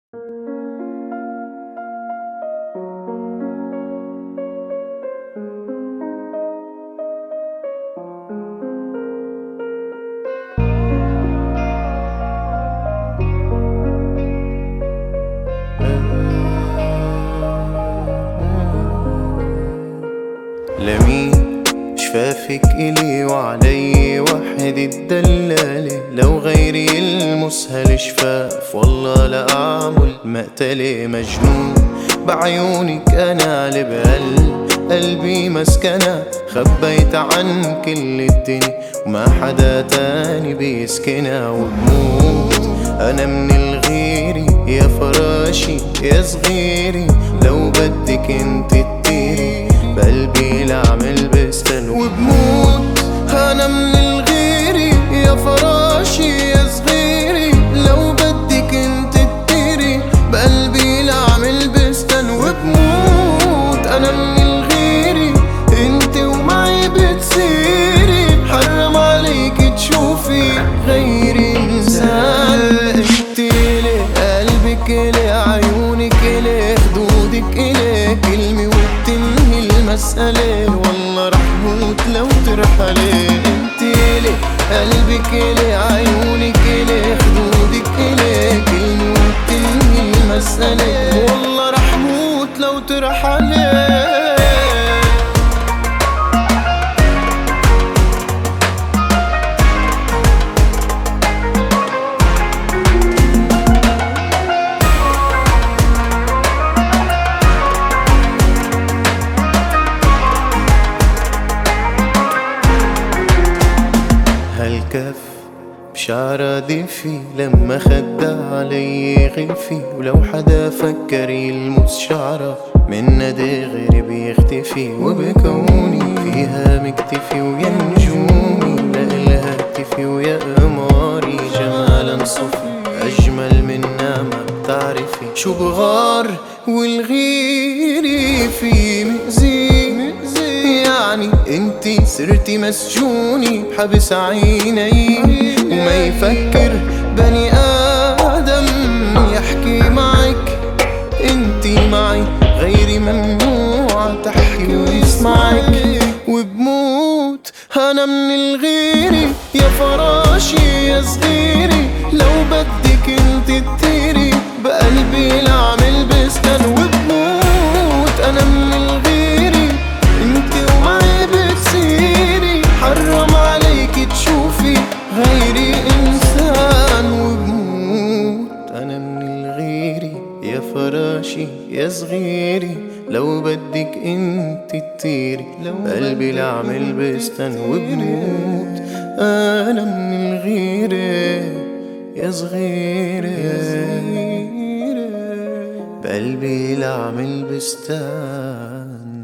لمين شفافك إلي وعلي وحد الدلالة، لو غيري يلمسها الشفاف والله لأعمل مقتلة. مجنون بعيونك أنا قلبي مسكنة، خبيت عن كل الدنيا وما حدا تاني بيسكنها. وبموت أنا من الغيري يا فراشي يا صغيري، لو بدك انت تطيري بقلبي لعمل بستان. وبموت أنا من الغيري يا فراشي يا صغيري، لو بدك انت تطيري بقلبي لعمل بستان. وبموت أنا من الغيري انت ومعي بتصيري، حرام عليك تشوفي غيري إنسان. انت إلي قلبك إلي عيونك إلي خدودك إلي كلمة وبتنهي المسألة، والله رح موت لو ترحلي. انت إلي قلبك إلي عيونك إلي خدودك إلي كلمة وبتنهي المسألة، والله رح موت لو ترحلي. هالكف بشعرها دفي لما خدها علي غلفي، ولو حدا فكر يلمس شعرها من دغري بيختفي. وبكوني فيها مكتفي ويا نجومي لإلها اكتفي، ويا قماري جمالا صفي أجمل منا ما بتعرفي. شو بغار والغيري في مأذي يعني انتي صرتي مسجوني بحبس عيني، وما يفكر بني آدم يحكي معك. انتي معي غيري ممنوع تحكي ويسمعك. وبموت أنا من الغيري يا فراشي يا صغيري، لو بدك انتي تطيري بقلبي لعمل بستان. وبموت أنا من الغيري انتي ومعي بتصيري، حرام عليك تشوفي غيري إنسان. وبموت أنا من الغيري يا فراشي يا صغيري، لو بدك انت تطيري قلبي لعمل بستان. وبموت أنا من الغيري يا صغيري بقلبي لعمل بستان.